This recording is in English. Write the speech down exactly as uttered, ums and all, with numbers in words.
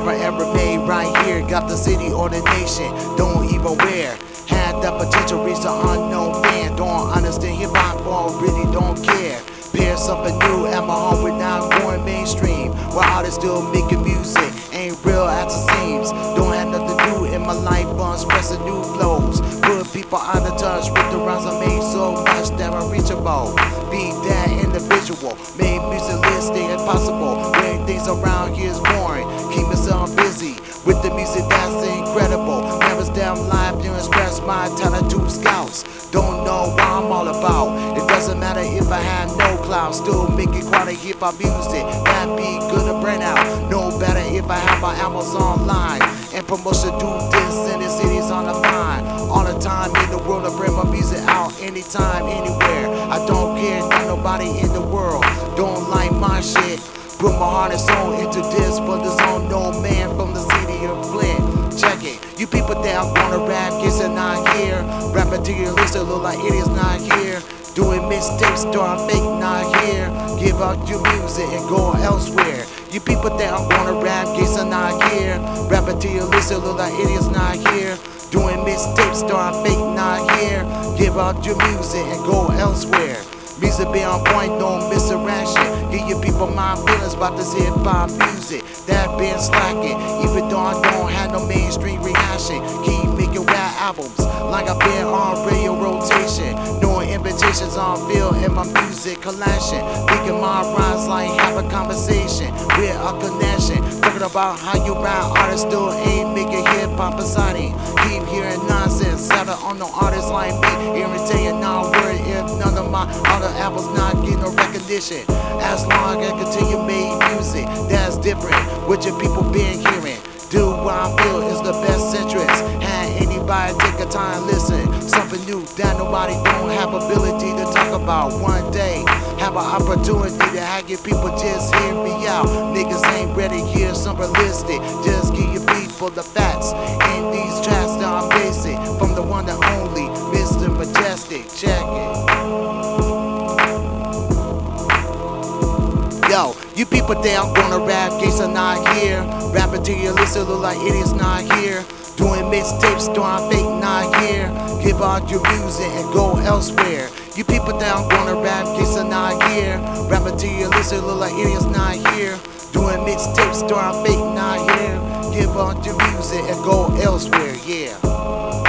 never ever made right here. Got the city or the nation, don't even wear. Had the potential, reach the unknown fan. Don't understand hip hop or really don't care. Pair something new at my home, we're not going mainstream. While artists still making music, ain't real as it seems. Don't have nothing to do in my life, but expressing new flows. Put people out of touch with the rhymes I made so much that I'm reachable. Be that individual, made music list stay impossible. When things around here is boring, keep myself busy with the music that's incredible. Never stand live to express my talent to scouts. Don't know what I'm all about. It doesn't matter if I have no clout. Still making quality hip hop music that be good to brand out. No better if I have my albums online and promotion do this in the cities on the vine. All the time in the world, I bring my music out anytime, anywhere. I don't care, not nobody in the world don't like my shit. Put my heart and soul into this, but there's on no man from the city of Flint. Check it, you people that I'm gonna rap, kids are not here. Rap materialistic, look like it is not here. Doing mixtapes, throwing fake, not here. Give out your music and go elsewhere. You people that I'm gonna rap, kids are not here. Rap materialistic, look like it is not here. Doing mixtapes, throwing fake, not here. Give out your music and go elsewhere. Music be on point, don't miss a ration. Give your people my feelings about this hip hop music that been slacking. Even though I don't have no mainstream reaction, keep making rap albums like I've been on radio rotation. No invitations on field in my music collection. Thinking my rhymes like have a conversation with a connection. Talking about how you rap artists still ain't making hip hop exciting. Keep hearing nonsense, settle on no artists like me. Irritating, not worried if none of my other albums not getting no recognition. As long as I continue make music that's different, what your people been hearing. Do what I feel is the best interest. Had anybody take a time listen. Something new that nobody don't have ability to talk about. One day have an opportunity to have your people just hear me out. Niggas ain't ready, hear some realistic. Just give your people the facts. And these tracks that I'm basic from the one and only Mister Majestic. Check it. Yo, you people think I'm gonna rap, case I'm not here. Rap materialistic, look like it is not here. Doing mixtapes, throwing fake, not here. Give out your music and go elsewhere. You people think I'm gonna rap, case I'm not here. Rap materialistic, look like it is not here. Doing mixtapes, throwing fake, not here. Give out your music and go elsewhere, yeah.